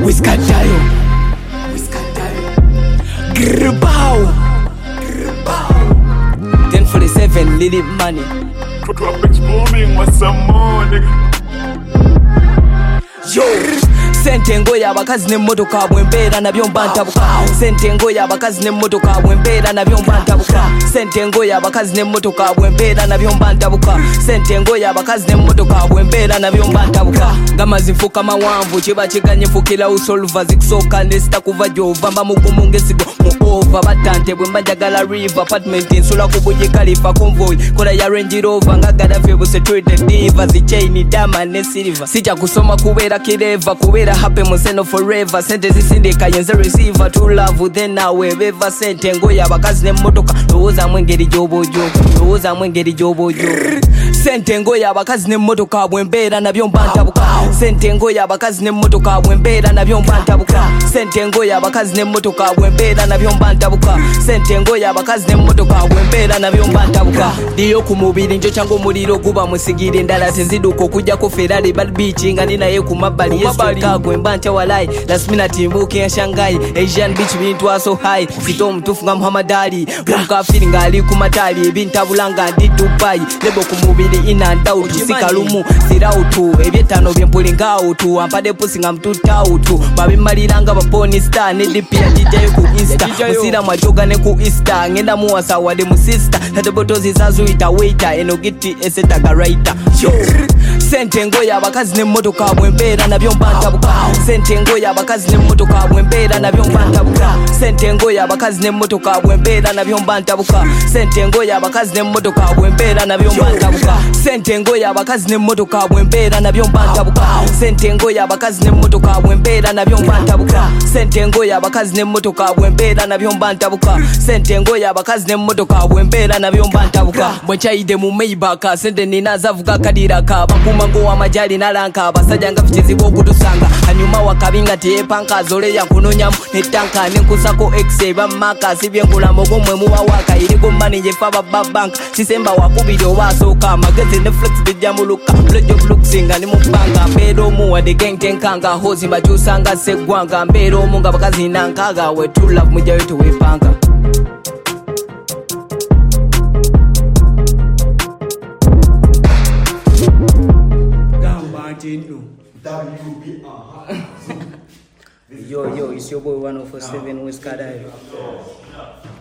Wiskadayo Grbow 1047 Lily Money Drop exploding with some more, nigga. Yo Sentengo y'abakazi n'emmotoka bwembeera nabyo mbantabuka Sentengo y'abakazi n'emmotoka bwembeera nabyo mbantabuka Sentengo y'abakazi n'emmotoka bwembeera nabyo mbantabuka Sentengo y'abakazi n'emmotoka bwembeera nabyo mbantabuka Gamazi nfuka mawanvu kiba kiganye fukira usolva zikusooka nesita kuva gyova mba mugumu ngesigo mu over batante bwe mbajagala river apartment nsula ku buji kalifa convoy kola ya Range Rover nga Gaddafi buse treated diva zichain diamond ne silver sija kusoma kubeera kireva kubeera happy museno forever sente zisindika yenze receiver to love then nawe beva Sentengo y'abakazi n'emmotoka lowooza mwengeri gy'obojo lowooza mwengeri gy'obojo Sentengo y'abakazi n'emmotoka bwembeera nabyo mbantabuka Sentengo y'abakazi n'emmotoka bwembeera nabyo mbantabuka Sentengo y'abakazi n'emmotoka bwembeera nabyo mbantabuka Sentengo y'abakazi n'emmotoka bwembeera nabyo mbantabuka ndiyo ku mubiri njo cyangwa omuliro guba musigire endala teziduka okujjako Ferrari bad beach nga ni naye ku mabbali yesikago embanja walai last minute imbuke ya Shanghai Asian beach bintu aso high sito omutufu nga Muhammad Ali bunka feeling ali ku matali ebintabulanga ndi Dubai lebo ku mubiri in and out sikalumu sirautu ebyetano byempulinga autu ampade pusi nga mtuta autu babimaliranga baponi star ne dipia DJ ku Insta musira mwajoga ne ku Insta ngenda muwasa wade mu sister tatebotozi zazuita waiter enogiti esetaga writer Sentengo y'abakazi n'emmotoka bwembeera nabyo mbantabuka Sentengo y'abakazi n'emmotoka bwembeera nabyo mbantabuka Sentengo y'abakazi n'emmotoka bwembeera nabyo mbantabuka Sentengo y'abakazi n'emmotoka bwembeera nabyo mbantabuka Sentengo y'abakazi n'emmotoka bwembeera nabyo mbantabuka Sentengo y'abakazi n'emmotoka bwembeera nabyo mbantabuka Sentengo y'abakazi n'emmotoka bwembeera nabyo mbantabuka Sentengo y'abakazi n'emmotoka bwembeera nabyo mbantabuka bwekyayide mu Maybach sente nina zavuga kadira kaba kumango wa majali nalanka abasajja nga bikizibu okutusanga hanyuma wakabinga teyepanka zole yakunonyamu netanka nenkusako exe bamaka sibyenkulamu gomwe muba waka irigo manager faba bank sisemba wakubiri owasooka magezi ne flex bijamuluka blood of luxinga ni mubanga mbeera omu wadde gang tenkanga hozi mbakyusanga seggwanga mbeera omu nga bakazi nankaga we true love mujayo tewepanga Yo, it's your boy 1047 Wiskadayo.